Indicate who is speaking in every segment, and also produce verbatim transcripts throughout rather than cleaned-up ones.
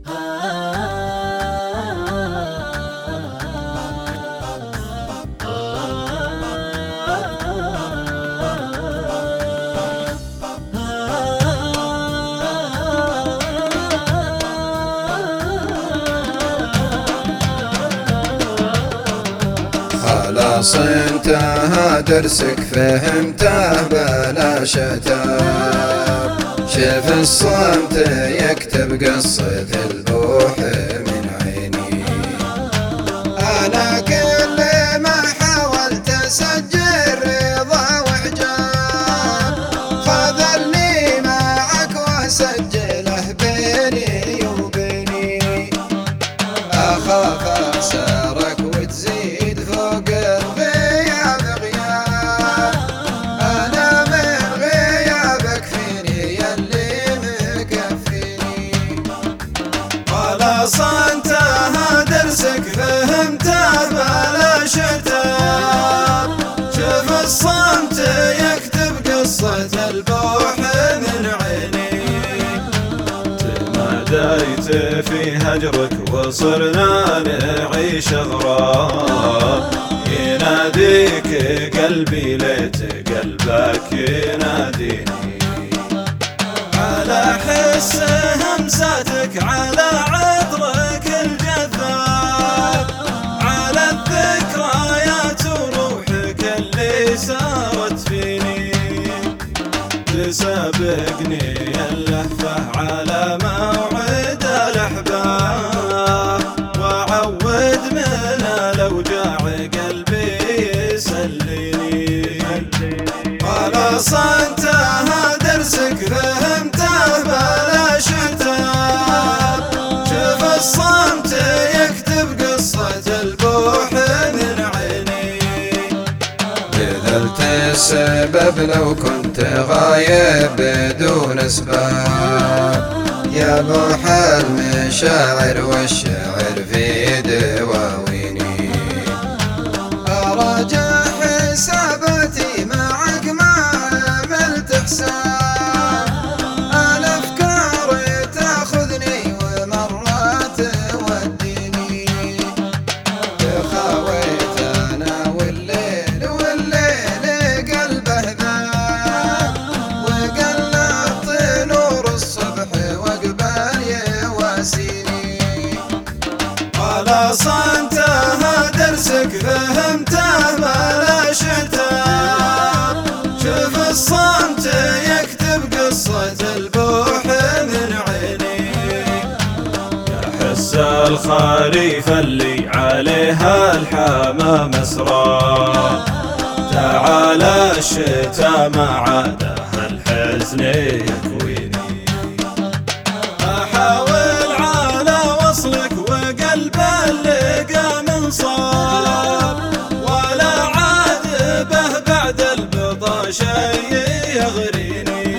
Speaker 1: خلاص انتهى درسك فهمته بلا شتاب، شف الصمت يكتب قصة البوح من عيني. أنا كل ما حاولت أسجل رضا وإعجاب، خذلني معك وأسجله بيني وبيني. أخاف أخسرك وتزيد فوق الغياب غياب، أنا من غيابك فيني يلي مكفيني. خلاص انتهى درسك فهمته بلا شتاب، شوف الصمت يكتب قصة البوح من عيني. تماديت في هجرك وصرنا نعيش غراب، يناديك قلبي ليت قلبك يناديني. على حس همساتك على عطرك الجذاب، على الذكريات وروحك اللي سارت فيني. تسابقني اللهفة على موعد الأحباب، وعود من الأوجاع قلبي يسليني. خلاص انتهى درسك فهمته بلا شتاب، شوف الصمت يكتب قصة البوح من عيني. بذلت السبب لو كنت غايب بدون اسباب، يا بوح المشاعر والشعر في دواويني. أراجع حساباتي معك ما عملت حساب، الأفكار تاخذني ومرات توديني. خاويت أنا والليل والليل قلبه ذاب، وقلبت نور الصبح وقبل يواسيني. خلاص انتهى درسك فهمته بلا شتاب، شوف الصمت يكتب قصة البوح من عيني. يحس الخريف اللي عليها الحمام مسرى، تعالى الشتا ما عاده الحزن يكويني. أحاول على وصلك وقلب اللقى منصاب، ولا عاد به بعد البطا شي يغريني.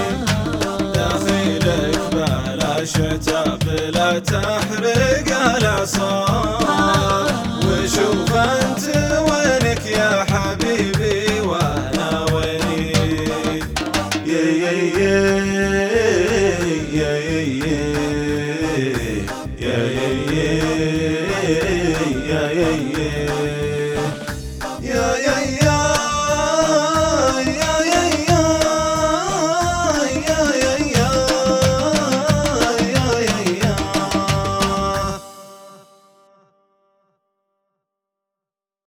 Speaker 1: داخلك بلا شتا بلا تحرق الأعصاب، وشوف أنت وينك يا حبيبي وأنا ويني. يا يا يا يا يا يا يا يا يا يا